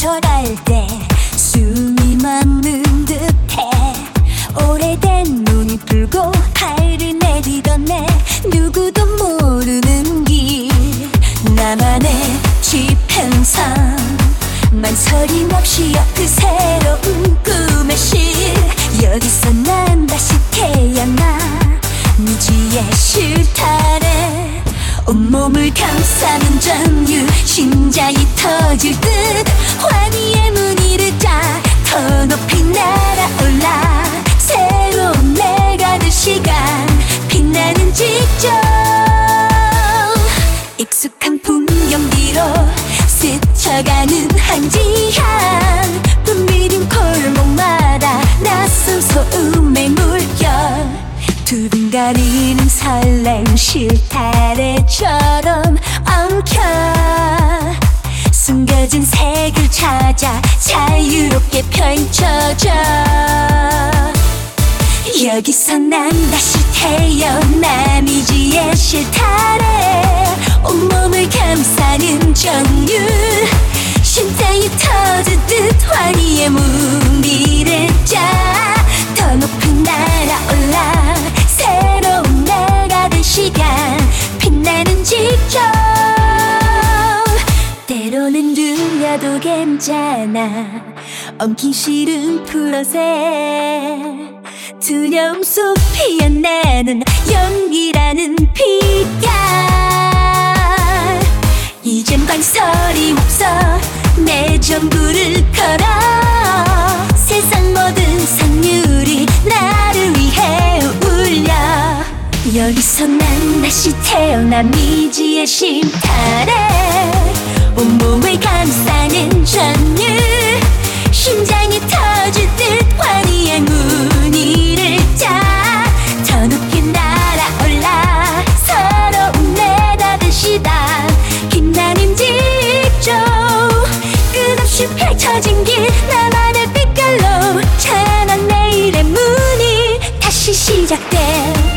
멈춰갈 때 숨이 멎는 듯해. 오래된 눈이 불고 발을 내디던 내 누구도 모르는 길, 나만의 지평선 망설임 없이 그 새로운 꿈의 실. 여기서 난 다시 태어나 미지의 실타래. 온몸을 감싸는 점유, 심장이 터질 듯 환희의 문의를 짜 더 높이 날아올라. 새로운 내가 될 시간, 빛나는 직접 익숙한 풍경 뒤로 스쳐가는 한지향. 붐비는 골목마다 낯선 소음의 물결, 두근거리는 설렘 실타래처럼 엉켜 숨겨진 색을 찾아 자유롭게 펼쳐져. 여기서 난 다시 태어나 미지의 실타래. 온몸을 감싸는 정유, 심장이 터지듯 환희의 무리를 짜 더 높이 날아올라. 새로운 내가 될 시간, 빛나는 직접. 때로는 들려도 괜찮아 엉킨 실은 풀어새. 두려움 속 피어나는 연기라는 빛깔. 이젠 망설임 없어 내 전부를 걸어. 세상 모든 선율이 나를 위해 울려. 여기서 난 다시 태어나 미지의 실타래. 온몸을 감싸는 전율, 심장이 터질 듯 환희의 무늬를 짜 더 높이 날아올라. 서러운 내가 될 시간, 빛나는 직접 끝없이 펼쳐진 길, 나만의 빛깔로 찬한 내일의 문이 다시 시작돼.